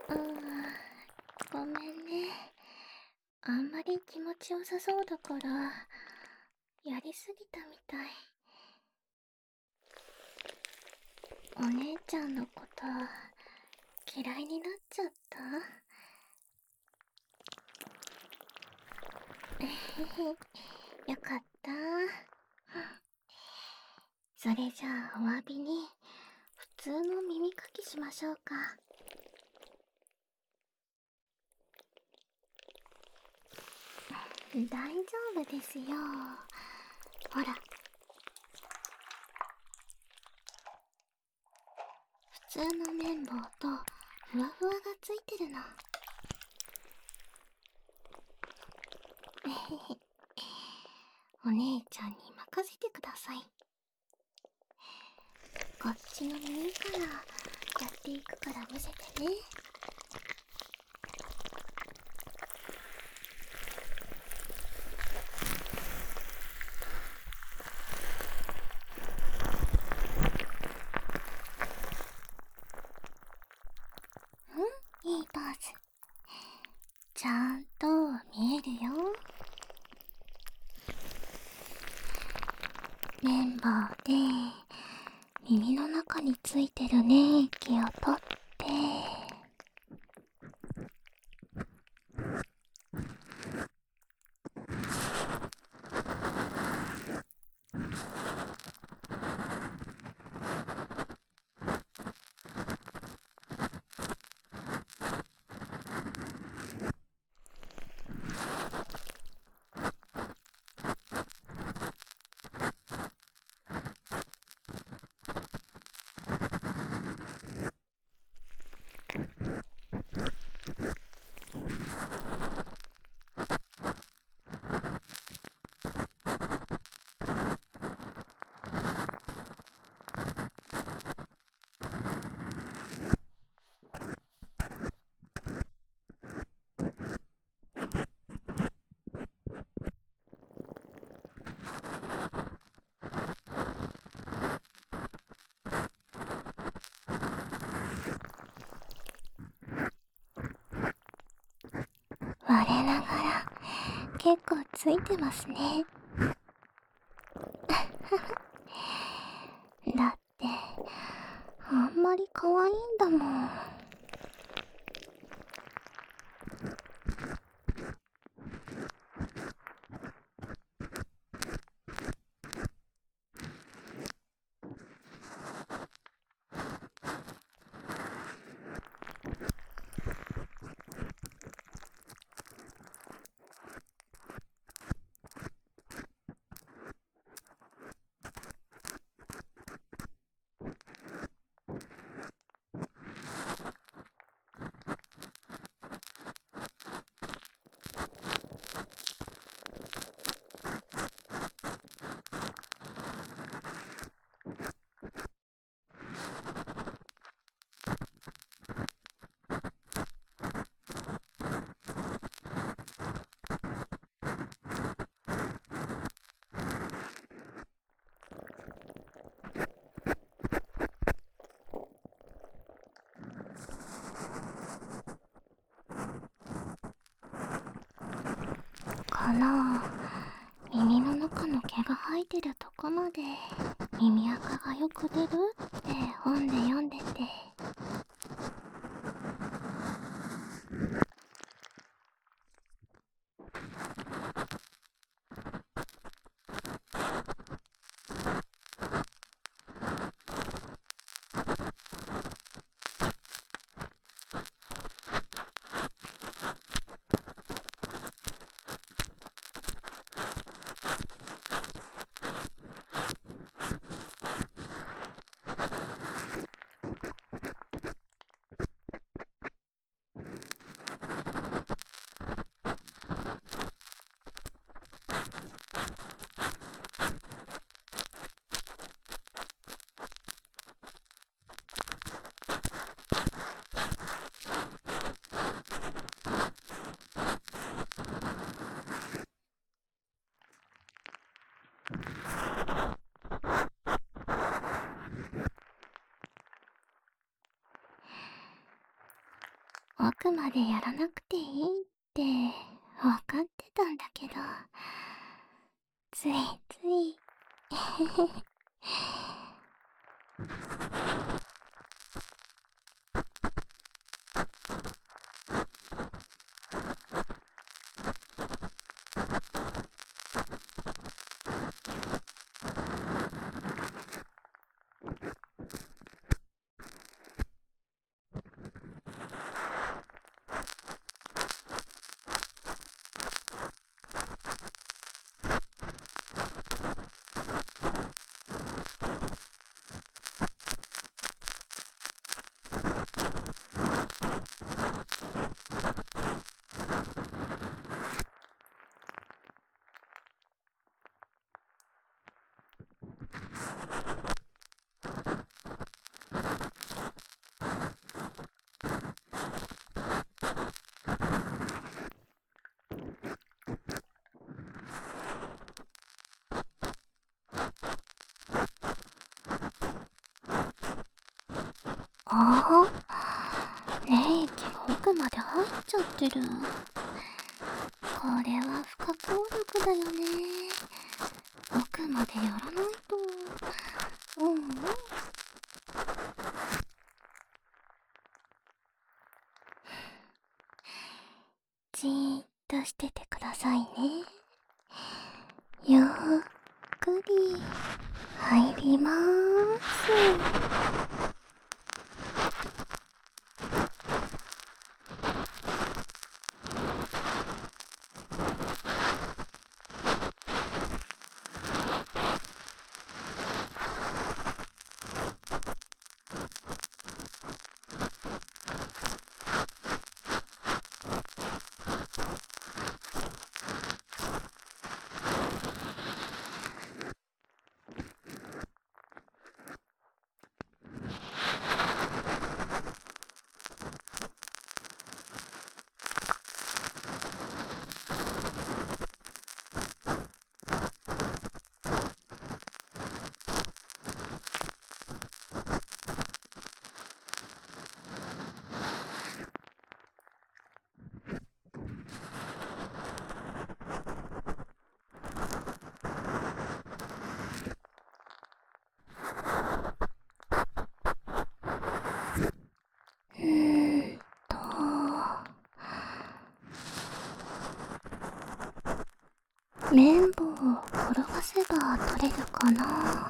うーん、ごめんね。あんまり気持ちよさそうだから、やりすぎたみたい。お姉ちゃんのこと嫌いになっちゃった？えへへ、よかった。それじゃあお詫びに普通の耳かきしましょうか。大丈夫ですよ。ほら、普通の綿棒とふわふわがついてるの。えへへ、お姉ちゃんに任せてください。こっちの耳からやっていくから見せてね。いいポーズ。ちゃんと見えるよ。綿棒で耳の中についてる粘液を取って、我ながら結構ついてますね。だってあんまり可愛いんだもん。この耳の中の毛が生えてるとこまで耳垢がよく出るって本で読んでて、 奥までやらなくていいってわかってたんだけど、ついつい。ああ、冷気が奥まで入っちゃってる。これは不可抗力だよね。奥までやらないと。うんうん。じーっとしててくださいね。ゆっくり入りまーす。うーんと、綿棒を転がせば取れるかな。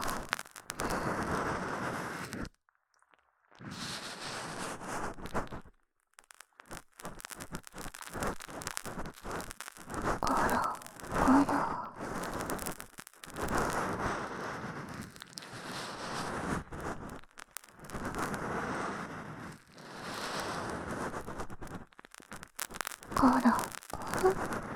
ゴロゴロ。ゴロゴロ。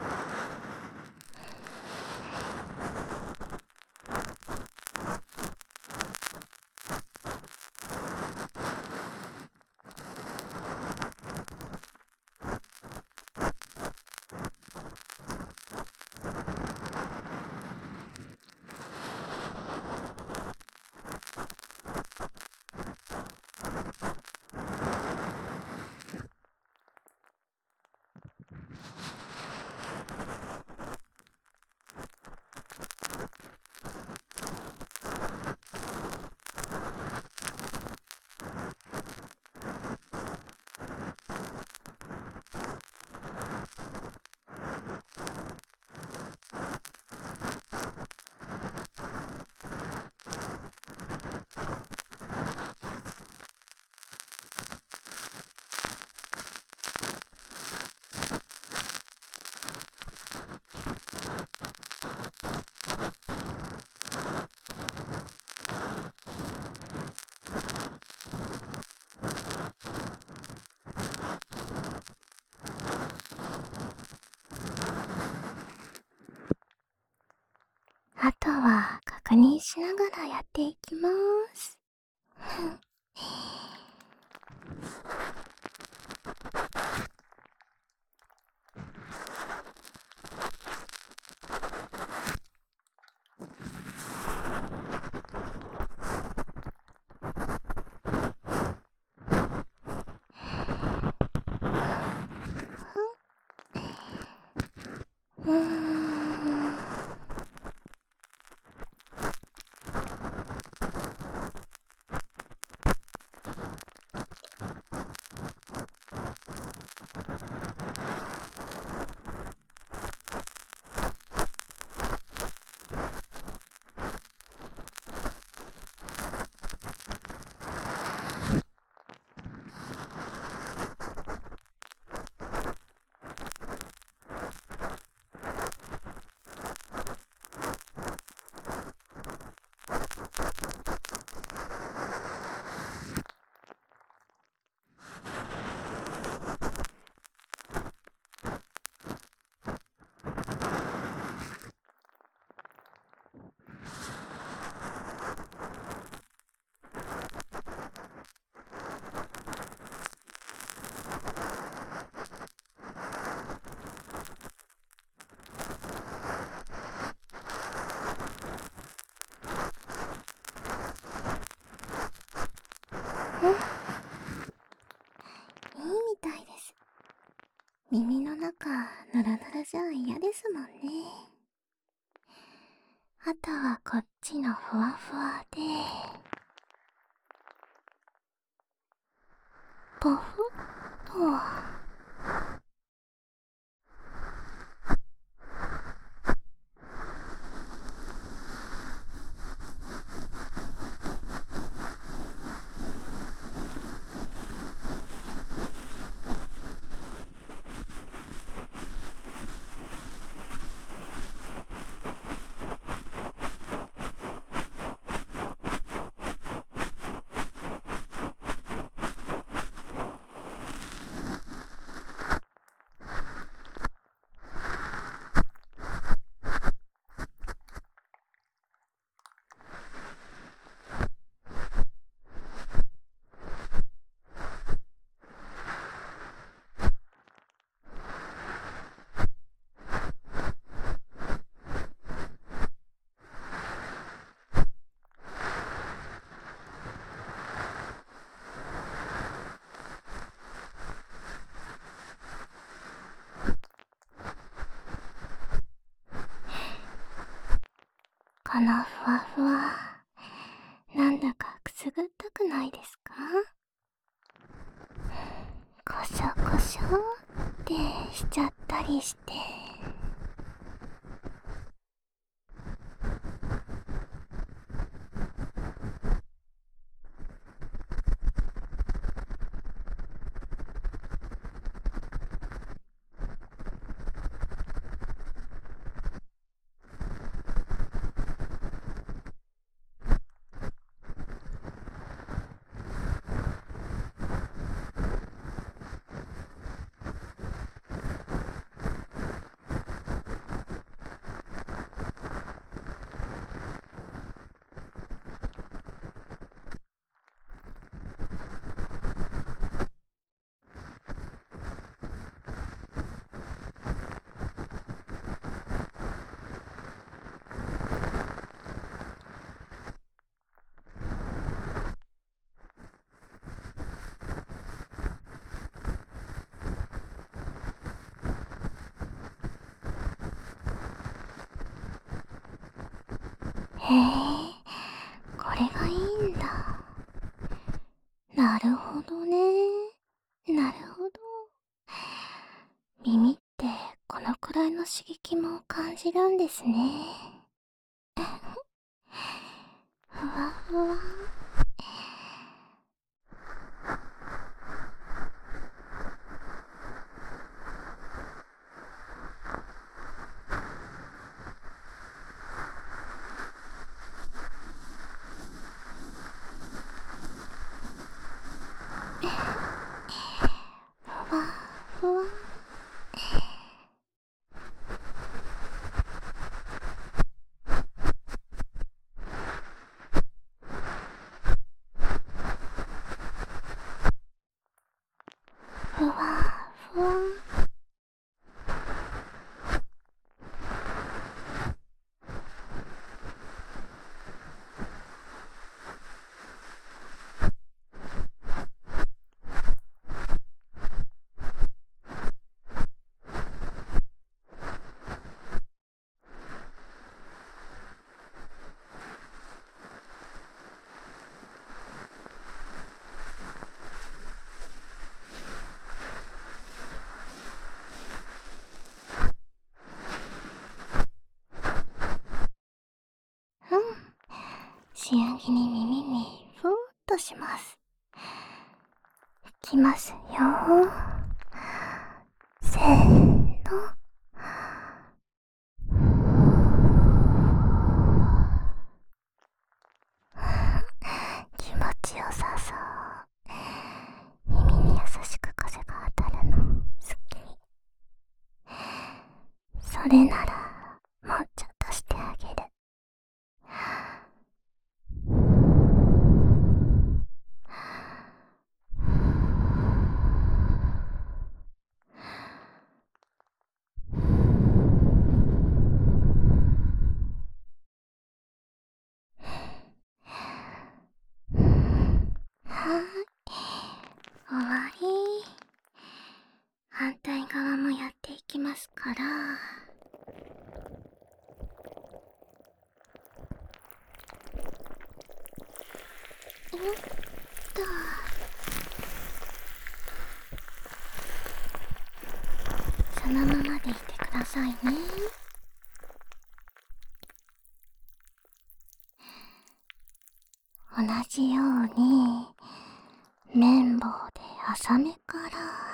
あとは確認しながらやっていきまーす。 耳の中ヌルヌルじゃ嫌ですもんね。あとはこっちのふわふわで、ポフッと。このふわふわ、なんだかくすぐったくないですか？コショコショってしちゃったりして。へえ、これがいいんだ。なるほどね。なるほど。耳ってこのくらいの刺激も感じるんですね。ふわふわ。ふわふわ。ふわふわ。うん。仕上げに耳にふーっとします。いきますよ。せーの。気持ちよさそう。耳に優しく風が当たるの好き。それならもうちょっとしてあげる。はーい、終わり。反対側もますから。よっと。そのままでいてくださいね。同じように綿棒で浅めから。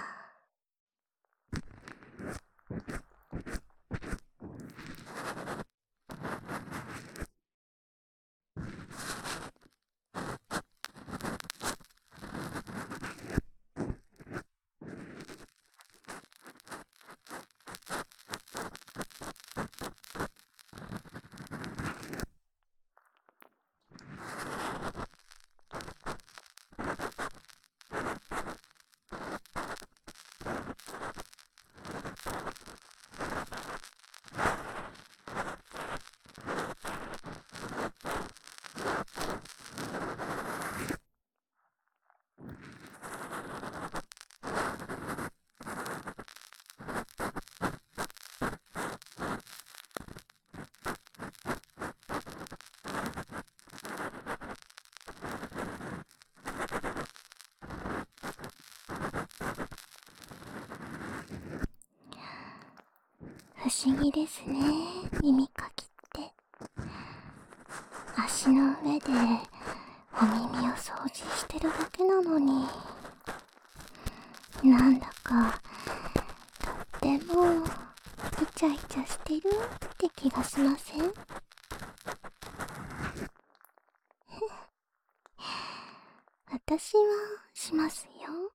不思議ですね、耳かきって。足の上でお耳を掃除してるだけなのに、なんだかとってもイチャイチャしてるって気がしません？私はしますよ。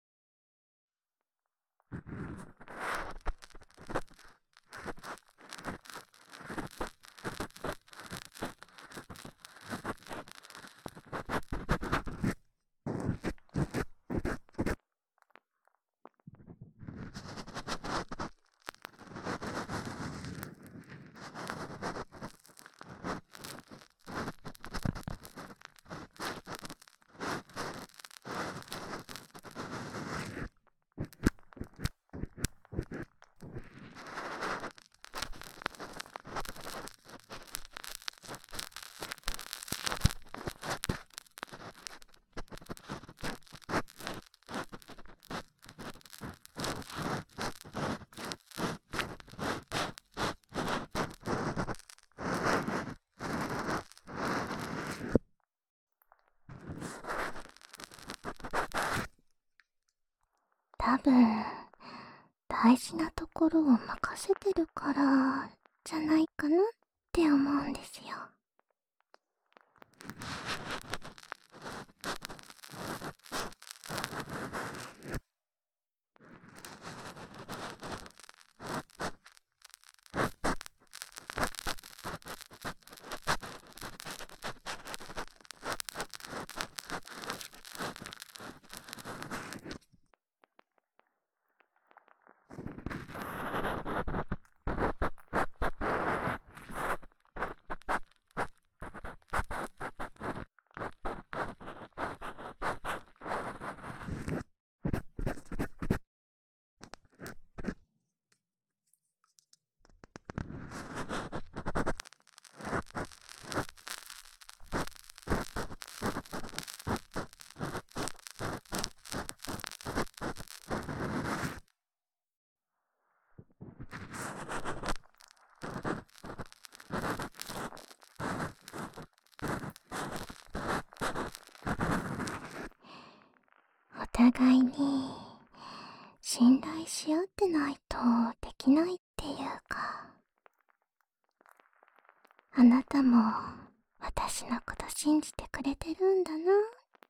多分大事なところを任せてるからじゃないかなって思うんですよ。お互いに信頼し合ってないとできないっていうか。あなたも私のこと信じてくれてるんだなって。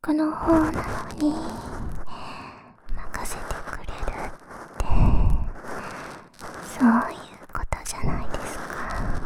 僕の方なのに任せてくれるってそういうことじゃないですか。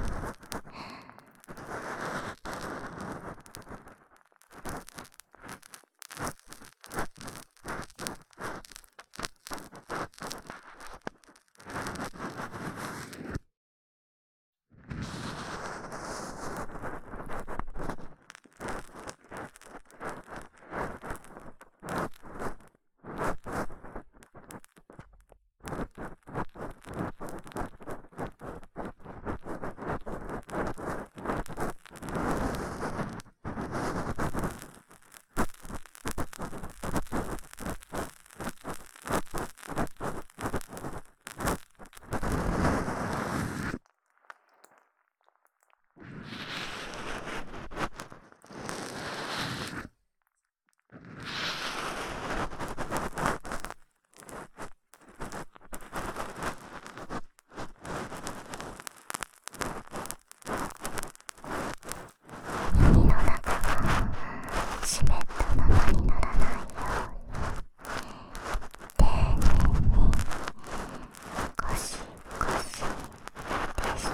耳の中が湿ったままにならないように丁寧にゴシゴシってして。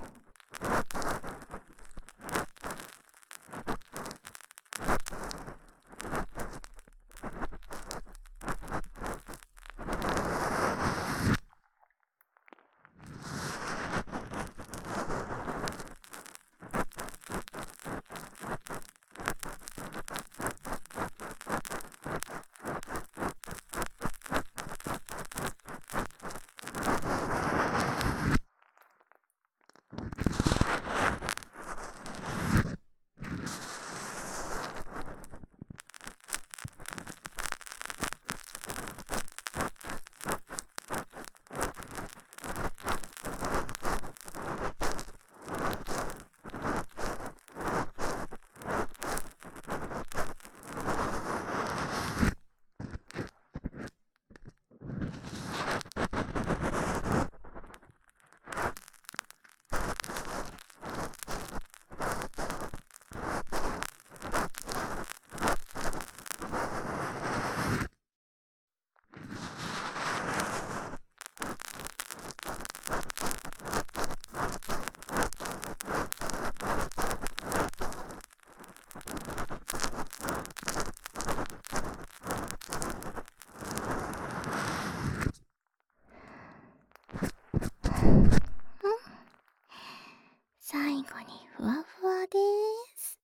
最後にふわふわでーす。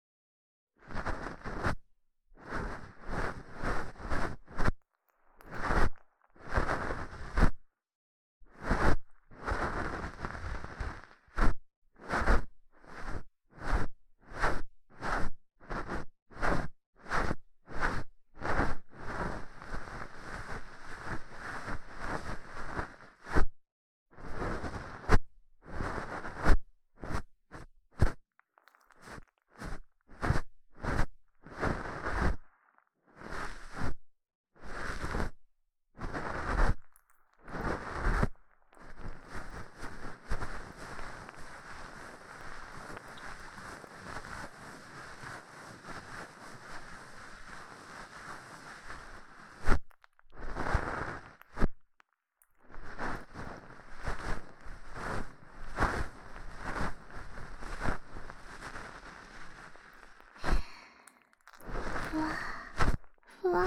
ふわふわ。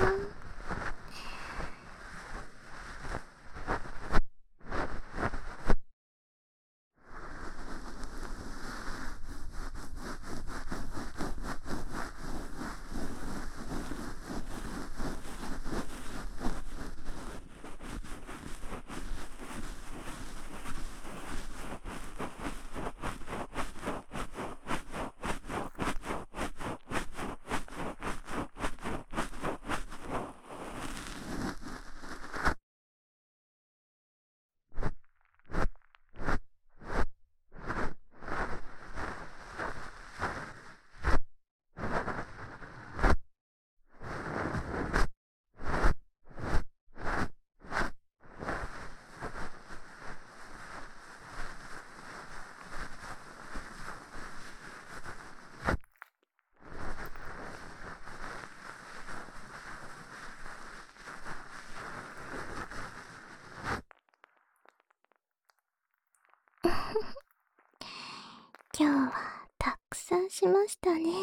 今日はたくさんしましたね。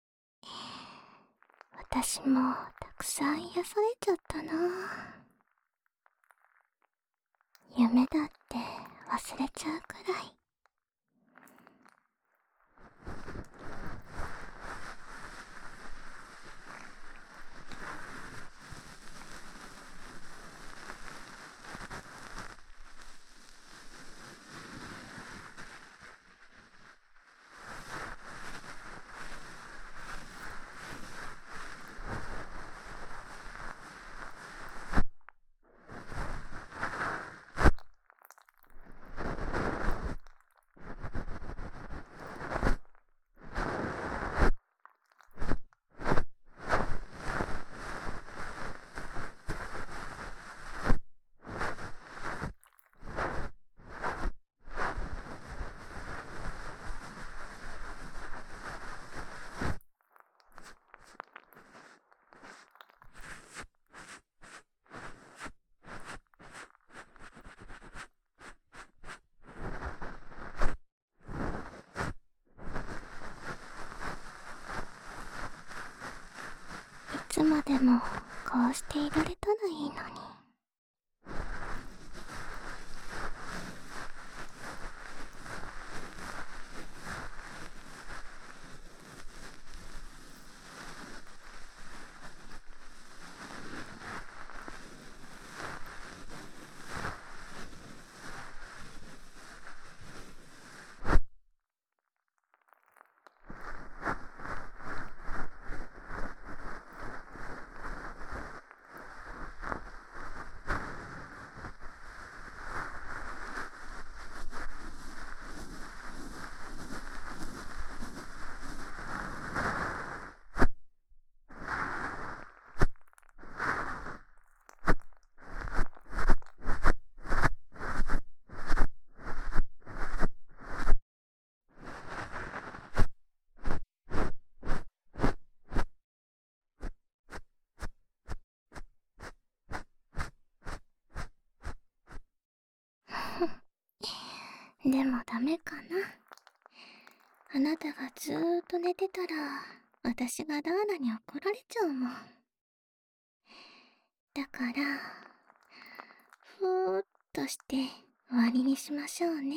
私もたくさん癒されちゃったな。夢だって忘れちゃうくらい。いつまでもこうしていられたらいいのに。でもダメかな。あなたがずーっと寝てたら、私がダーラに怒られちゃうもん。だから、ふーっとして終わりにしましょうね。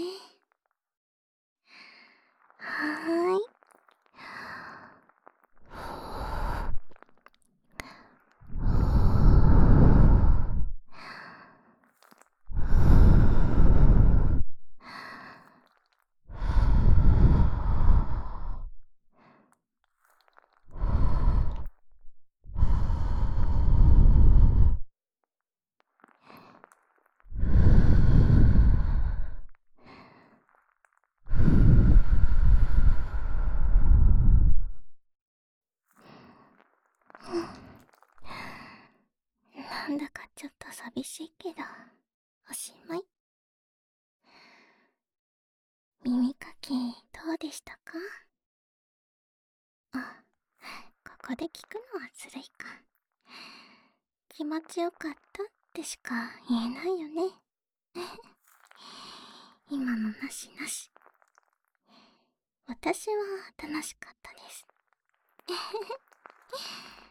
はーい。なんだかちょっと寂しいけど、おしまい。耳かきどうでしたか？あ、ここで聞くのはずるいか。気持ちよかったってしか言えないよね。今のなしなし。私は楽しかったです。